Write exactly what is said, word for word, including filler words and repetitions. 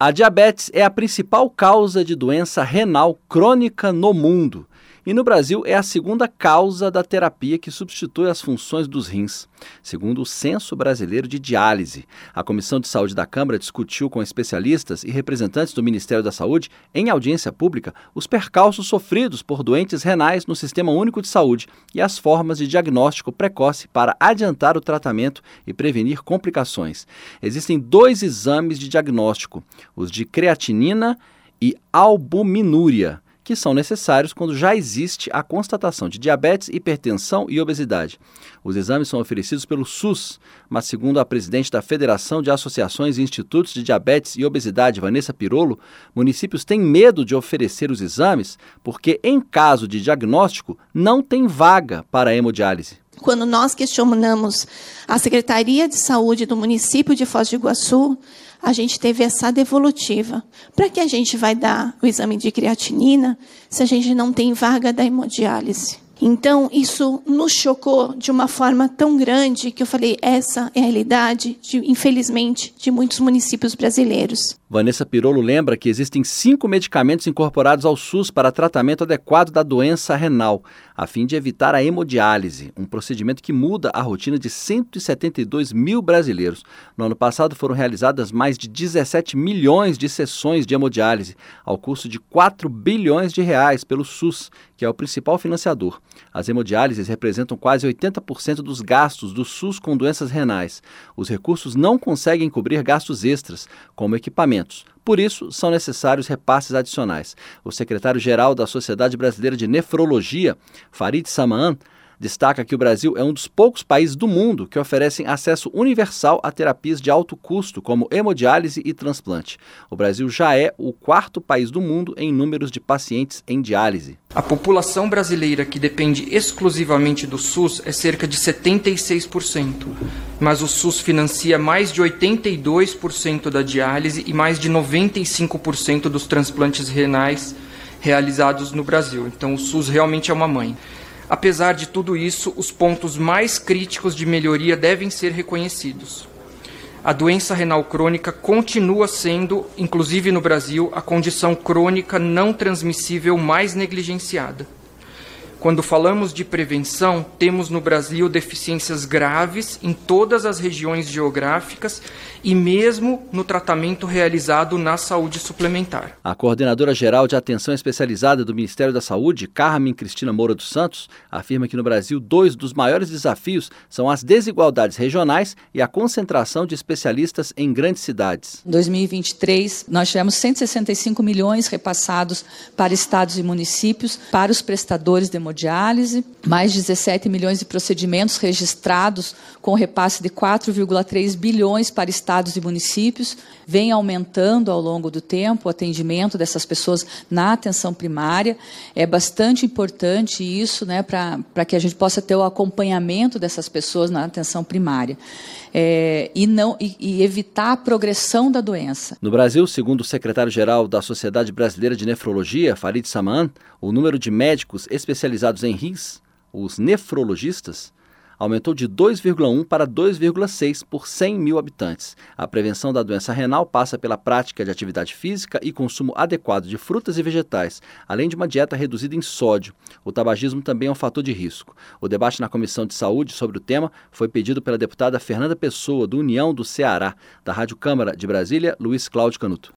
A diabetes é a principal causa de doença renal crônica no mundo. E no Brasil é a segunda causa da terapia que substitui as funções dos rins, segundo o Censo Brasileiro de Diálise. A Comissão de Saúde da Câmara discutiu com especialistas e representantes do Ministério da Saúde, em audiência pública, os percalços sofridos por doentes renais no Sistema Único de Saúde e as formas de diagnóstico precoce para adiantar o tratamento e prevenir complicações. Existem dois exames de diagnóstico, os de creatinina e albuminúria, que são necessários quando já existe a constatação de diabetes, hipertensão e obesidade. Os exames são oferecidos pelo SUS, mas segundo a presidente da Federação de Associações e Institutos de Diabetes e Obesidade, Vanessa Pirolo, municípios têm medo de oferecer os exames porque, em caso de diagnóstico, não tem vaga para a hemodiálise. Quando nós questionamos a Secretaria de Saúde do município de Foz do Iguaçu, a gente teve essa devolutiva. Para que a gente vai dar o exame de creatinina se a gente não tem vaga da hemodiálise? Então, isso nos chocou de uma forma tão grande que eu falei, essa é a realidade, de, infelizmente, de muitos municípios brasileiros. Vanessa Pirolo lembra que existem cinco medicamentos incorporados ao SUS para tratamento adequado da doença renal, a fim de evitar a hemodiálise, um procedimento que muda a rotina de cento e setenta e dois mil brasileiros. No ano passado foram realizadas mais de dezessete milhões de sessões de hemodiálise, ao custo de quatro bilhões de reais pelo SUS, que é o principal financiador. As hemodiálises representam quase oitenta por cento dos gastos do SUS com doenças renais. Os recursos não conseguem cobrir gastos extras, como equipamentos. Por isso, são necessários repasses adicionais. O secretário-geral da Sociedade Brasileira de Nefrologia, Farid Samaan, destaca que o Brasil é um dos poucos países do mundo que oferecem acesso universal a terapias de alto custo, como hemodiálise e transplante. O Brasil já é o quarto país do mundo em números de pacientes em diálise. A população brasileira que depende exclusivamente do SUS é cerca de setenta e seis por cento, mas o SUS financia mais de oitenta e dois por cento da diálise e mais de noventa e cinco por cento dos transplantes renais realizados no Brasil. Então o SUS realmente é uma mãe. Apesar de tudo isso, os pontos mais críticos de melhoria devem ser reconhecidos. A doença renal crônica continua sendo, inclusive no Brasil, a condição crônica não transmissível mais negligenciada. Quando falamos de prevenção, temos no Brasil deficiências graves em todas as regiões geográficas e mesmo no tratamento realizado na saúde suplementar. A coordenadora-geral de atenção especializada do Ministério da Saúde, Carmen Cristina Moura dos Santos, afirma que no Brasil dois dos maiores desafios são as desigualdades regionais e a concentração de especialistas em grandes cidades. Em dois mil e vinte e três, nós tivemos cento e sessenta e cinco milhões repassados para estados e municípios, para os prestadores de hemodiálise, mais dezessete milhões de procedimentos registrados com repasse de quatro vírgula três bilhões para estados e municípios, vem aumentando ao longo do tempo o atendimento dessas pessoas na atenção primária. É bastante importante isso, né, para que a gente possa ter o acompanhamento dessas pessoas na atenção primária. É, e, não, e, e evitar a progressão da doença. No Brasil, segundo o secretário-geral da Sociedade Brasileira de Nefrologia, Farid Samaan, o número de médicos especializados em rins, os nefrologistas, aumentou de dois vírgula um para dois vírgula seis por cem mil habitantes. A prevenção da doença renal passa pela prática de atividade física e consumo adequado de frutas e vegetais, além de uma dieta reduzida em sódio. O tabagismo também é um fator de risco. O debate na Comissão de Saúde sobre o tema foi pedido pela deputada Fernanda Pessoa, do União do Ceará, da Rádio Câmara de Brasília, Luiz Cláudio Canuto.